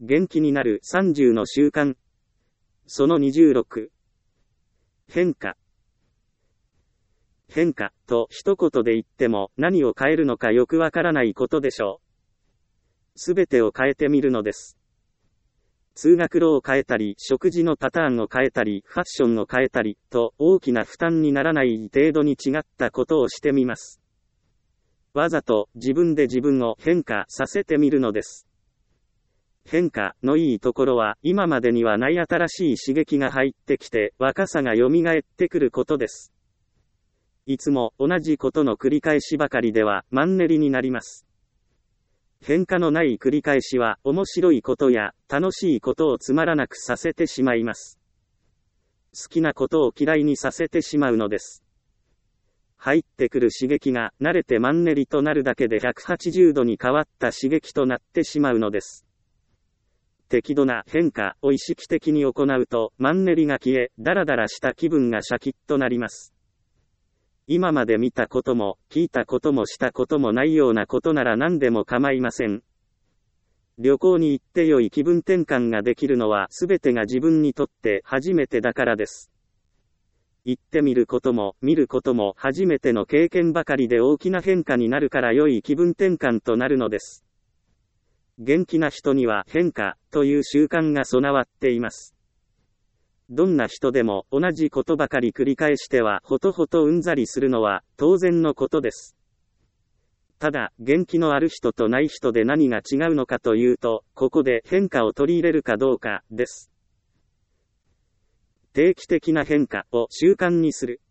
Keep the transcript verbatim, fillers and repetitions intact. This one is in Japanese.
元気になるさんじゅうの習慣。そのにじゅうろく。変化。変化と一言で言っても何を変えるのかよくわからないことでしょう。すべてを変えてみるのです。通学路を変えたり、食事のパターンを変えたり、ファッションを変えたりと大きな負担にならない程度に違ったことをしてみます。わざと自分で自分を変化させてみるのです。変化のいいところは今までにはない新しい刺激が入ってきて若さが蘇ってくることです。いつも同じことの繰り返しばかりではマンネリになります。変化のない繰り返しは面白いことや楽しいことをつまらなくさせてしまいます。好きなことを嫌いにさせてしまうのです。入ってくる刺激が慣れてマンネリとなるだけでひゃくはちじゅうどに変わった刺激となってしまうのです。適度な変化を意識的に行うとマンネリが消え、ダラダラした気分がシャキッとなります。今まで見たことも聞いたこともしたこともないようなことなら何でも構いません。旅行に行って良い気分転換ができるのは全てが自分にとって初めてだからです。行ってみることも見ることも初めての経験ばかりで大きな変化になるから良い気分転換となるのです。元気な人には変化という習慣が備わっています。どんな人でも同じことばかり繰り返してはほとほとうんざりするのは当然のことです。ただ、元気のある人とない人で何が違うのかというと、ここで変化を取り入れるかどうかです。定期的な変化を習慣にする。